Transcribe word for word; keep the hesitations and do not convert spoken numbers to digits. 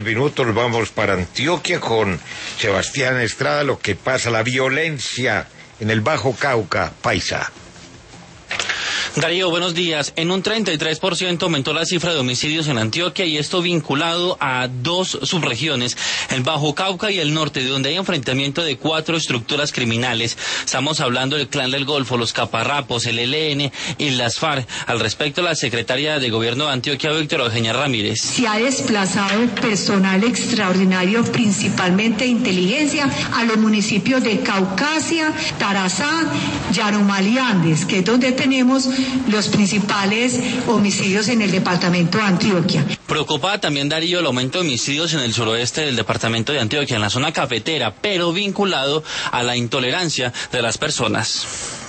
Minutos vamos para Antioquia con Sebastián Estrada. Lo que pasa, la violencia en el Bajo Cauca, paisa. Darío, buenos días. En un treinta y tres por ciento aumentó la cifra de homicidios en Antioquia, y esto vinculado a dos subregiones, el Bajo Cauca y el norte, donde hay enfrentamiento de cuatro estructuras criminales. Estamos hablando del Clan del Golfo, los Caparrapos, el E L N y las FARC. Al respecto, la secretaria de Gobierno de Antioquia, Víctora Eugenia Ramírez. Se ha desplazado personal extraordinario, principalmente de inteligencia, a los municipios de Caucasia, Tarazá, Yarumal y Andes, que es donde tenemos los principales homicidios en el departamento de Antioquia. Preocupa también, Darío, el aumento de homicidios en el suroeste del departamento de Antioquia, en la zona cafetera, pero vinculado a la intolerancia de las personas.